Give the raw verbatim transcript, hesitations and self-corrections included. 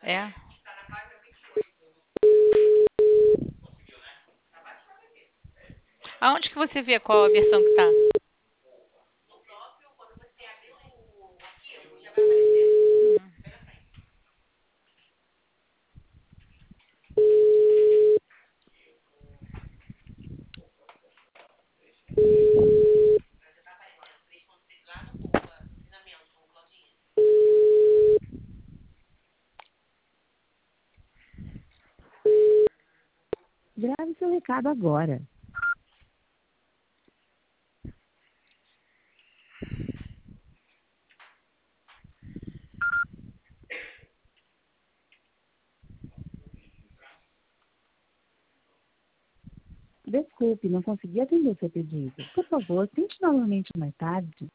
É? Aonde que você vê qual a versão que tá? Grave seu recado agora. Desculpe, não consegui atender seu pedido. Por favor, tente novamente mais tarde.